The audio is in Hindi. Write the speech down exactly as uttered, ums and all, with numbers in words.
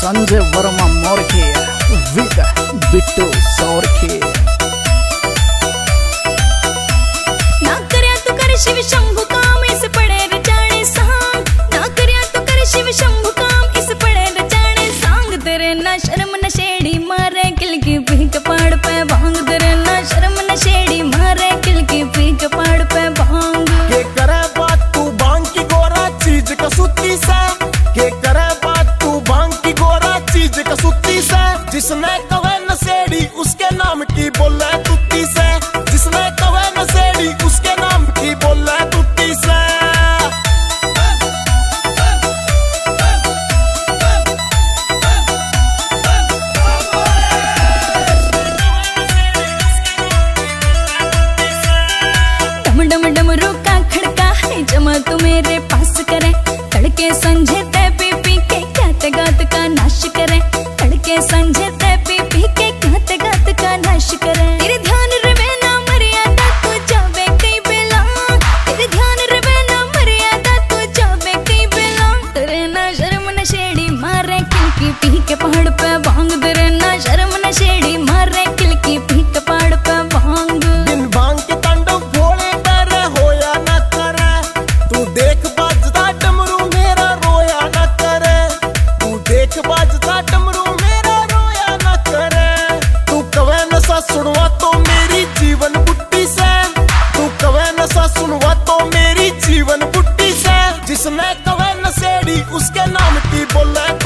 संजय वर्मा मोरखे विद बिट्टू सौरखे। ना करया तो कर शिव शंभु काम इस पड़े रचाने सांग, ना करया तो कर शिव शंभु काम इस पड़े रचाने सांग। तेरे ना शर्म न शेड़ी मारे किल की पीक पाड़ पे भांग, तेरे ना शर्म न शेड़ी मारे किल की पीक पाड़ पे भांग। के करे बात तू भांग की गोरा चीज कसूती से, के करे बात तू भांग की गोरा चीज कसूती से। जिसने कवे नशेड़ी उसके नाम की बोले तुत्ती से, जिसने कवे नशेड़ी उसके नाम की बोले तुत्ती से। डम डम डमरू का खड़का है जमा तू मेरे पास करे, तड़के संझे ते पी पी के गाते गात का नाश करे, तड़के संझे ते पी पी के गाते गात का नाश करे। तेरे ध्यान रवे ना मर्यादा तू जावे कई बेला, तेरे ध्यान रवे ना मर्यादा तू जावे कई बेला। तेरे ना शर्म न शेड़ी मारे किल की पी के पहाड़ पे भांग, तेरे ना शर्म न शेड़ी मारे किल की पी के पहाड़ पे भांग। बिन भांग के तांडव भोले डरे होया न करे, तू देख बाजता डमरू मेरा रोया न करे, तू देख बाजता डमरू मेरा रोया न करे। तू कवे नशा सुनवा तो मेरी जीवन बुट्टी से, तू कवे नशा सुनवा तो मेरी जीवन बुट्टी से। जिसने कवे नशेड़ी उसके नाम की बोले